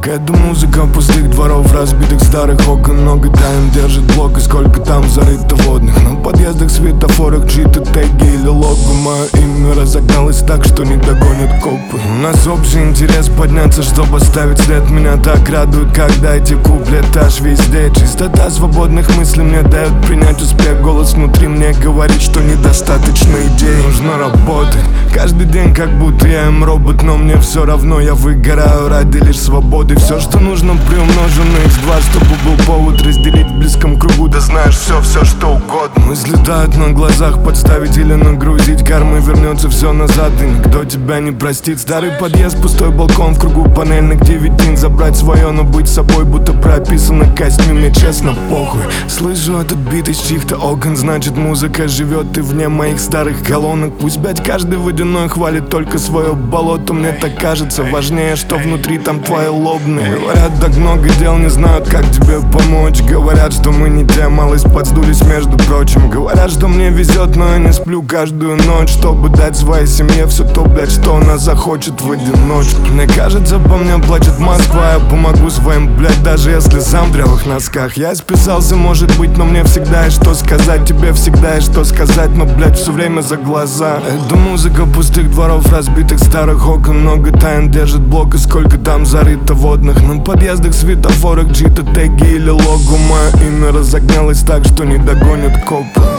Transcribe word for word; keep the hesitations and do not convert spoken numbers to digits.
Это музыка пустых дворов, разбитых старых окон. Много тайм держит блок, и сколько там зарыто водных. На подъездах, светофорах, чьи-то теги или логу. Мое имя разогналось так, что не догонят копы. У нас общий интерес подняться, чтобы оставить след. Меня так радует, когда эти куплеты аж везде. Чистота свободных мыслей мне дает принять успех. Голос внутри мне говорит, что недостаточно идей. Нужно работать каждый день, как будто я им робот. Но мне все равно, я выгораю ради лишь свободы. Все, что нужно, приумножено икс два, чтобы был повод разделить в близком кругу. Да знаешь, все, все что угодно. Мысли тают на глазах, подставить или нагрузить. Кармой вернется все назад, и никто тебя не простит. Старый подъезд, пустой балкон, в кругу панельных девятин. Забрать свое, но быть собой, будто прописано костьми. Мне честно похуй. Слышу этот бит из чьих-то окон, значит музыка живет и вне моих старых колонок. Пусть, блять, каждый водяной хвалит только свое болото. Мне так кажется, важнее, что внутри там твои лобные. Говорят, так много дел, не знают, как тебе помочь. Говорят, что мы не те, малость подсдулись, между прочим. Говорят, что мне везет, но я не сплю каждую ночь, чтобы дать своей семье все то, блять, что она захочет в одиночку. Мне кажется, по мне плачет Москва. Я помогу своим, блять, даже если сам в древых носках. Я списался, может быть, но мне всегда есть что сказать. Тебе всегда есть что сказать, но, блять, все время за глаза. Это музыка пустых дворов, разбитых старых окон. Много тайн держит блок, и сколько там зарыто водных. На подъездах, светофорах, чьи-то теги или логу. Мое имя разогналось так, что не догонят копы.